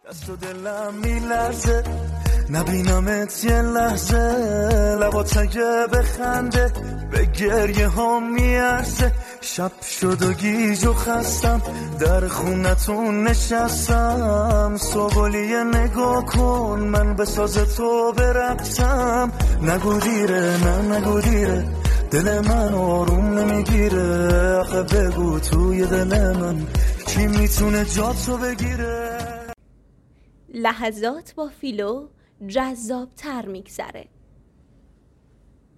دست و دلم میلرزه نبینمت یه لحظه، لبات اگه بخنده به گریه ها میارزه. شب شد و گیج و خستم در خونتون نشستم، صبحالیه نگاه کن من به ساز تو برقصم. نگو دیره نه نگو دیره، دل من آروم نمیگیره. آخه بگو توی دل من کی میتونه جاتو بگیره. لحظات با فیلو جذاب تر میگذره.